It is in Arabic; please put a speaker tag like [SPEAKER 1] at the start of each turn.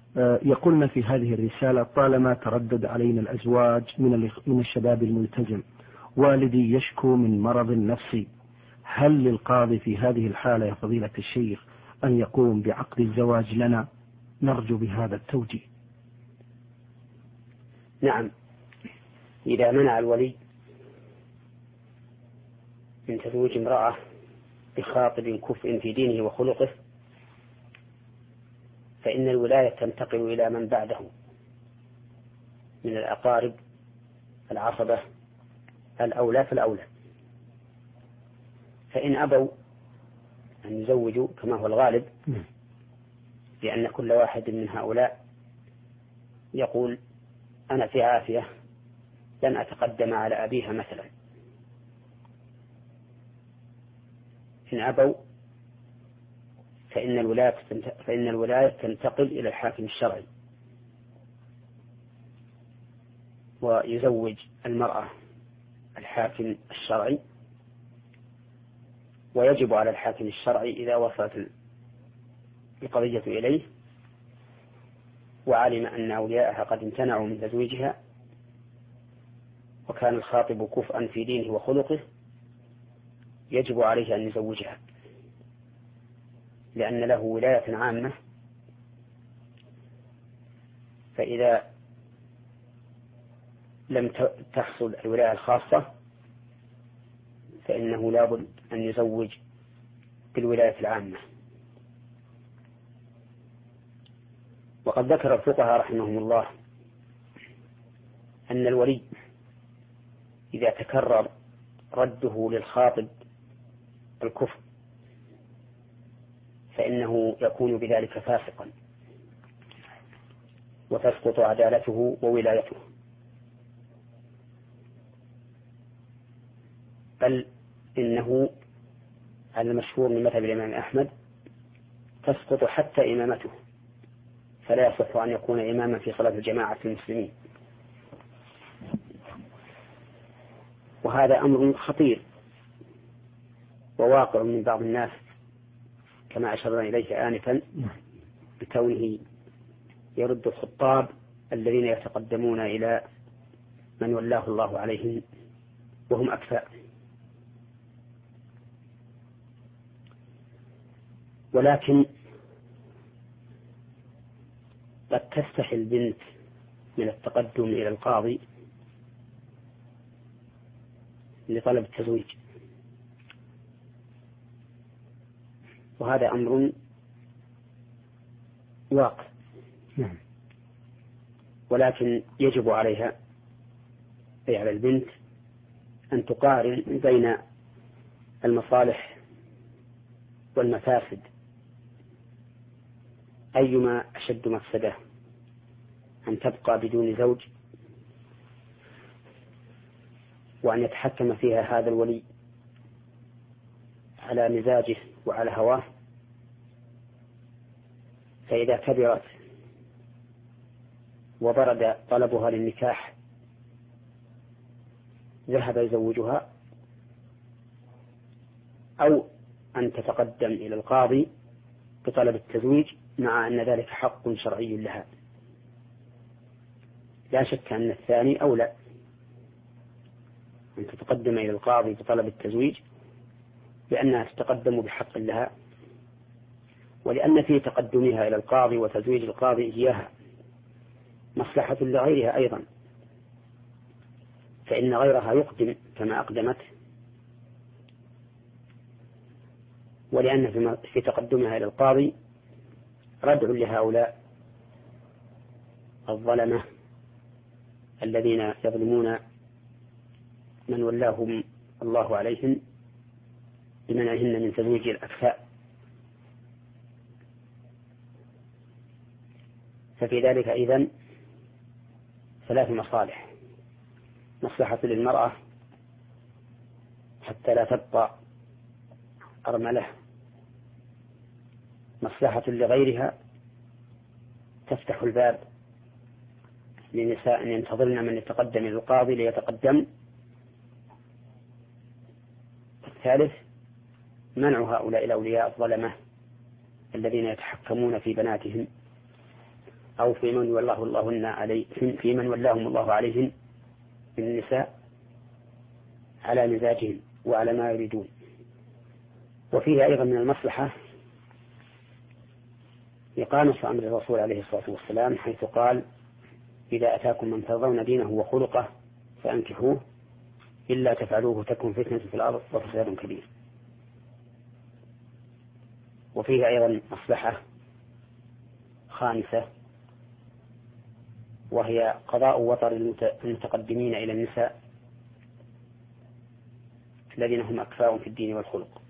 [SPEAKER 1] يقولن في هذه الرسالة: طالما تردد علينا الأزواج من الشباب الملتزم، والدي يشكو من مرض نفسي، هل للقاضي في هذه الحالة يا فضيلة الشيخ أن يقوم بعقد الزواج لنا؟ نرجو بهذا التوجيه.
[SPEAKER 2] نعم، إذا منع الولي من تزويج امرأة بخاطب كفء في دينه وخلقه فإن الولاية تنتقل إلى من بعده من الأقارب العصبة الأولى فالأولى. فإن أبوا أن يزوجوا كما هو الغالب، لأن كل واحد من هؤلاء يقول: أنا في عافية لن أتقدم على أبيها مثلا. إن أبوا فإن الولاية تنتقل إلى الحاكم الشرعي، ويزوج المرأة الحاكم الشرعي، ويجب على الحاكم الشرعي إذا وصلت القضية إليه وعلم أن أولياءها قد امتنعوا من تزويجها وكان الخاطب كفءا في دينه وخلقه، يجب عليه أن يزوجها، لأن له ولاية عامة. فإذا لم تحصل الولاية الخاصة فإنه لابد أن يزوج بالولاية العامة. وقد ذكر الفقهاء رحمهم الله أن الولي إذا تكرر رده للخاطب الكفر فإنه يكون بذلك فاسقا وتسقط عدالته وولايته، بل إنه على المشهور من مذهب الإمام أحمد تسقط حتى إمامته، فلا يصح أن يكون إماما في صلاة الجماعة المسلمين. وهذا أمر خطير وواقع من بعض الناس كما أشرنا إليه آنفا، بكونه يرد الخطاب الذين يتقدمون إلى من ولاه الله عليهم وهم أكفاء. ولكن قد تستحي البنت من التقدم إلى القاضي لطلب التزويج، وهذا أمر واقع. ولكن يجب عليها أي على البنت أن تقارن بين المصالح والمفاسد، أيما أشد مفسدة، أن تبقى بدون زوج وأن يتحكم فيها هذا الولي على مزاجه وعلى هواه، فإذا كبرت وبرد طلبها للنكاح ذهب يزوجها، أو أن تتقدم إلى القاضي بطلب التزويج مع أن ذلك حق شرعي لها. لا شك أن الثاني أولى، أن تتقدم إلى القاضي بطلب التزويج لأنها تتقدم بحق لها، ولأن في تقدمها إلى القاضي وتزويج القاضي إياها مصلحة لغيرها أيضا، فإن غيرها يقدم كما أقدمت، ولأن في تقدمها إلى القاضي ردع لهؤلاء الظلمة الذين يظلمون من ولاهم الله عليهم بمنعهن من تزويج الأكفاء. ففي ذلك إذن ثلاث مصالح: مصلحة للمرأة حتى لا تبقى أرملة، مصلحة لغيرها تفتح الباب لنساء ينتظرن من يتقدم إلى القاضي ليتقدم، الثالث منع هؤلاء الأولياء الظلمة الذين يتحكمون في بناتهم أو في من ولاهم الله عليهن من النساء على مزاجهم وعلى ما يريدون. وفيه أيضا من المصلحة إقامة أمر الرسول عليه الصلاة والسلام حيث قال إذا أتاكم من ترضون دينه وخلقه فأنكحوه إلا تفعلوه تكن فتنة في الأرض وفساد كبير. وفيه أيضا مصلحة خامسة وهي قضاء وطر المتقدمين إلى النساء الذين هم أكفاء في الدين والخلق.